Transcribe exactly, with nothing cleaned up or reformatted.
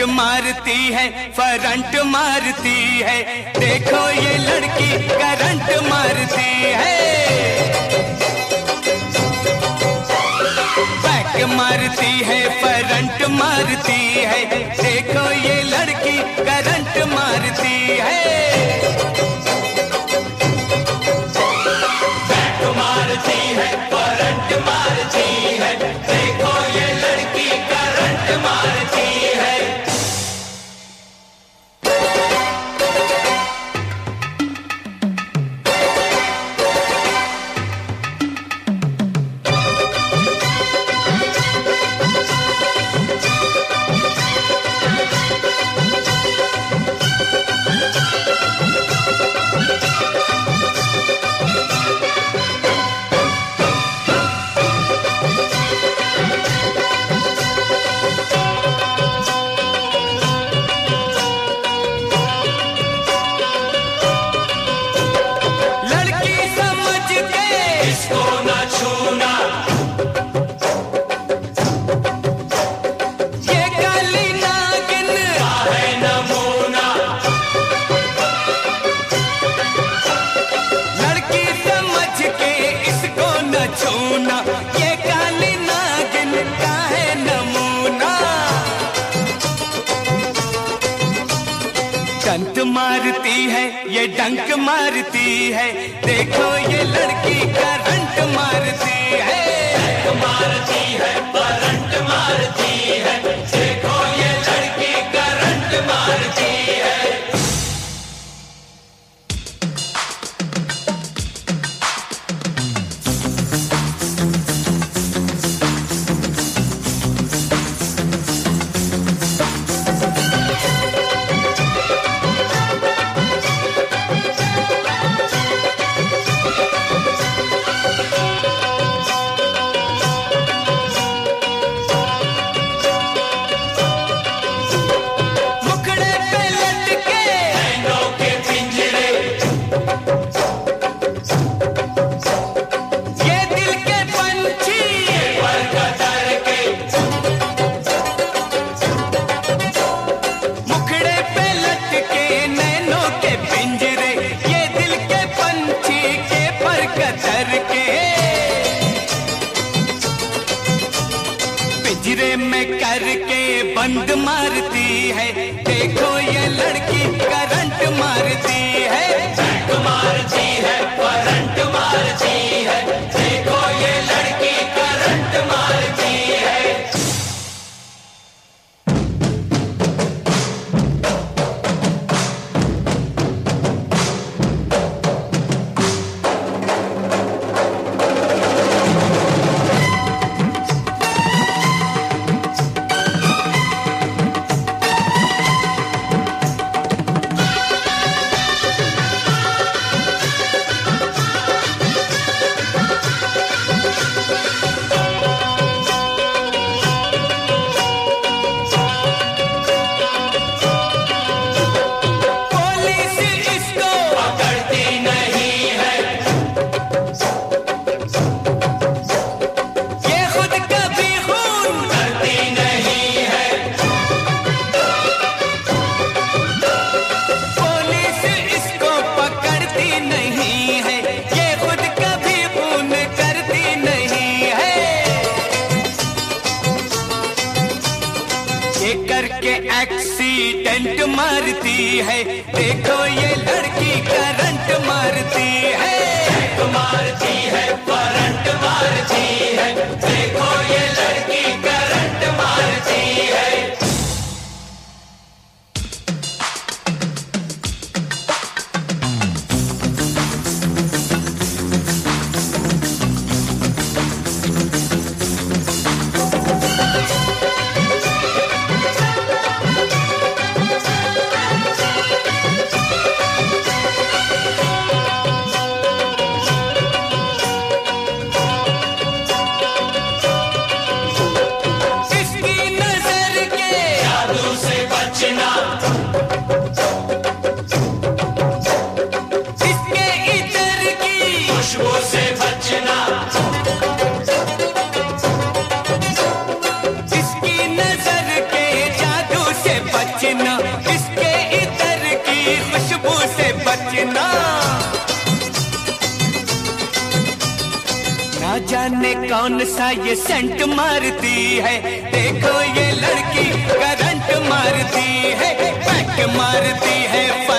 मारती है, करंट मारती है, देखो ये लड़की करंट मारती है। बैक मारती है, करंट मारती है, देखो ये लड़की करंट मारती है। बैक मारती है, करंट मारती है, देखो ये लड़की करंट मारती है। डंक मारती है, ये डंक मारती है, देखो ये लड़की करंट मारती है। डंक मारती है, करंट मारती है, देखो ये लड़की करंट मारती है। पिंजरे में करके बंद मारती है, देखो ये लड़की करंट मारती है। बैक मारती है, करंट मारती है, देखो ये लड़की करंट मारती है। करके एक्सीडेंट मारती है, देखो ये लड़की करंट मारती है। बैक मारती है, करंट मारती है, देखो ये लड़की करंट मारती है। जाने कौन सा ये सेंट मारती है, देखो ये लड़की करंट मारती है, पैक मारती है।